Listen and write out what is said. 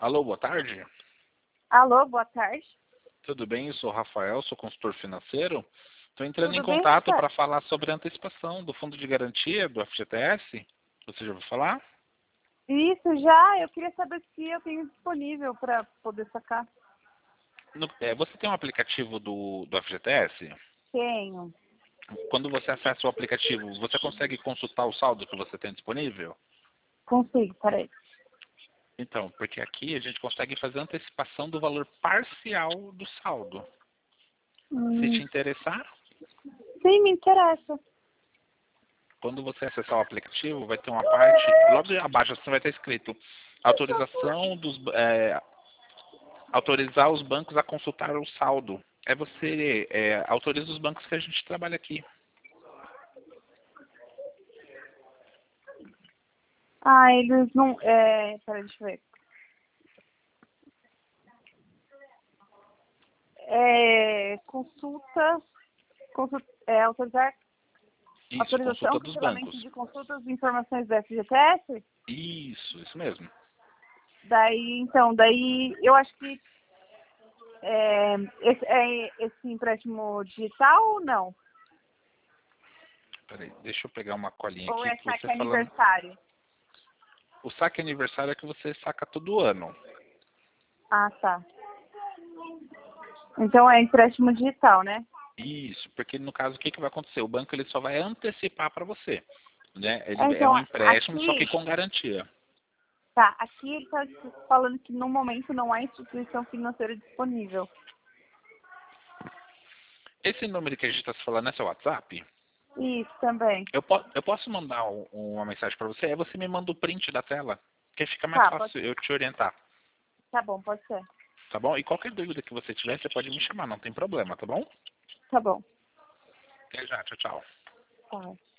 Alô, boa tarde. Alô, boa tarde. Tudo bem? Eu sou o Rafael, sou consultor financeiro. Estou entrando em Tudo bem, contato Rafael? para falar sobre a antecipação do fundo de garantia do FGTS. Você já ouviu falar? Isso, já. Eu queria saber se eu tenho disponível para poder sacar. Você tem um aplicativo do FGTS? Tenho. Quando você acessa o aplicativo, você consegue consultar o saldo que você tem disponível? Consigo, peraí. Então, porque aqui a gente consegue fazer antecipação do valor parcial do saldo. Se te Hum, interessar, sim, me interessa. quando você acessar o aplicativo, vai ter uma parte, logo abaixo assim vai estar escrito autorização autorizar os bancos a consultar o saldo. Você autoriza os bancos que a gente trabalha aqui. Ah, eles não... peraí, deixa eu ver. Autorizar Isso, autorização, consulta dos cancelamento bancos. de consultas e informações do FGTS? Isso mesmo. Daí eu acho que esse empréstimo digital ou não? Peraí, deixa eu pegar uma colinha Ou aqui é que você saque falando. aniversário? O saque aniversário é que você saca todo ano. Ah, tá. Então é empréstimo digital, né? Isso, porque no caso o que vai acontecer? O banco ele só vai antecipar para você, né? Ele é Então, um empréstimo só que aqui, com garantia. tá, aqui ele está falando que no momento não há instituição financeira disponível. Esse número que a gente está se falando é seu WhatsApp? Isso também. Eu posso mandar uma mensagem para você? Aí você me manda o print da tela, que fica mais Tá, fácil eu te orientar, tá bom, pode ser. tá bom? E qualquer dúvida que você tiver, você pode me chamar, não tem problema, tá bom? Tá bom. Até já, tchau, tchau. Tá.